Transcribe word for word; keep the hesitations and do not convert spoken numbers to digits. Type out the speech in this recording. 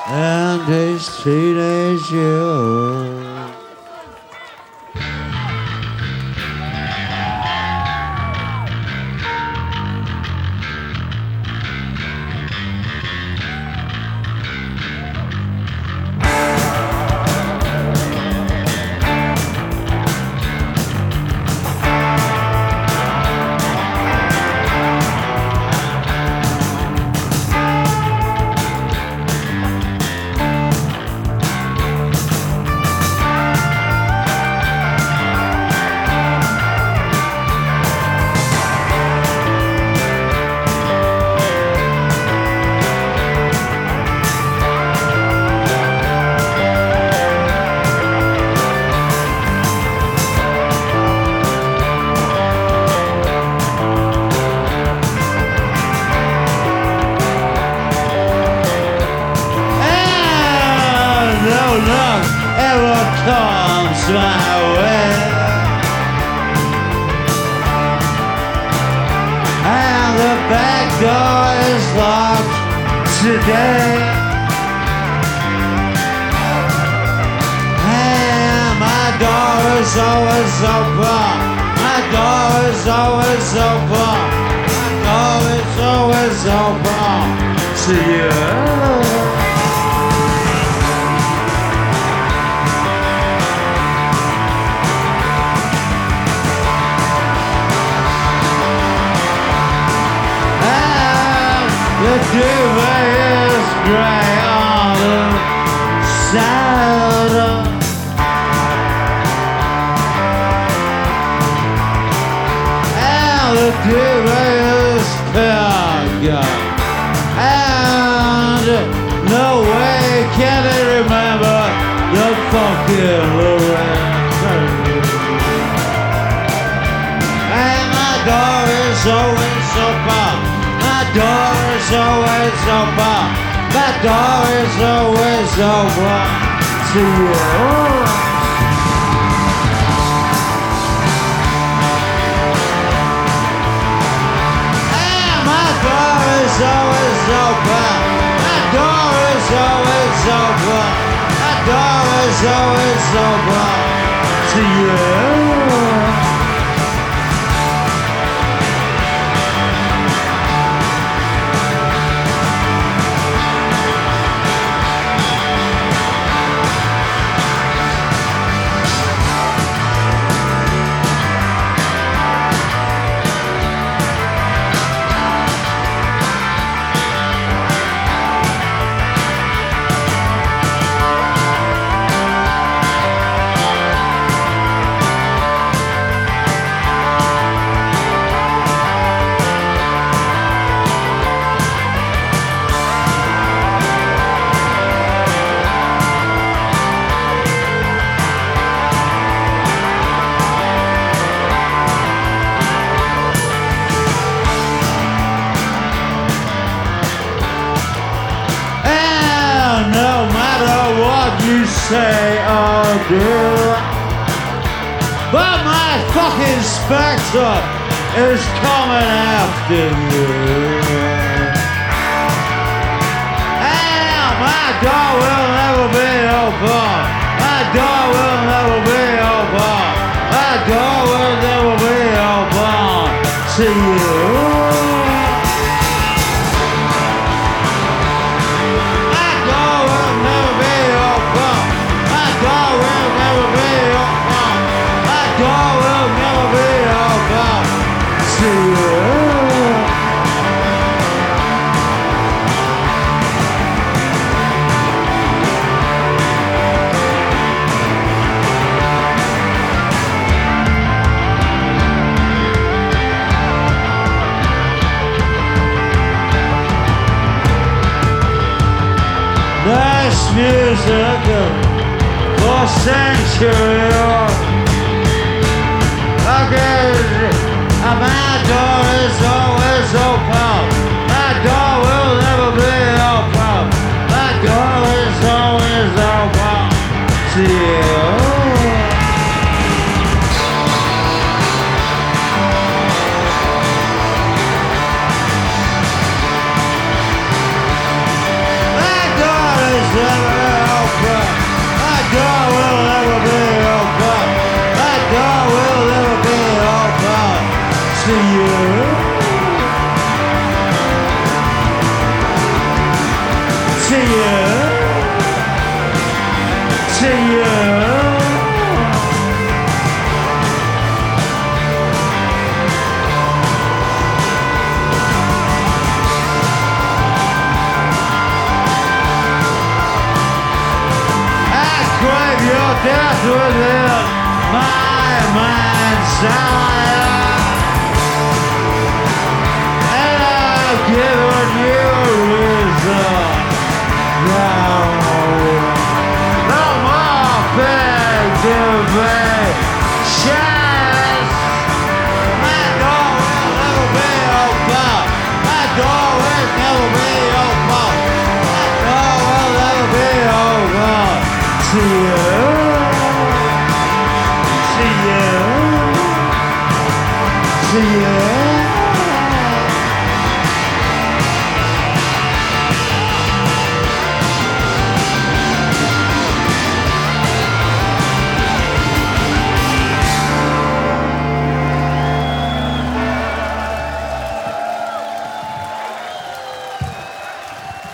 and his teenage years. Comes my way, and the back door is locked today, and my door is always open, my door is always open, my door is always open to you. The duvet is gray on the saddle, and the duvet is pink, and no way can I remember the fucking Lorraine. And my door is always open, my door is always open, my door is always open to you. And my door is always open, my door is always open, my door is always open to you. You say or do, but my fucking spectre is coming after you. And my door will never be open, my door will never be open, my door will never be open to you. This music for centuries. Again, my door is always open. My door will never be open. My door is always open to you. My door is to you, to you. Crave your death within my mind's eye, and I've given you reason. No, no more big divisions. My door will never be open. My door will never be open. My door will never be open. See you, see you, see you.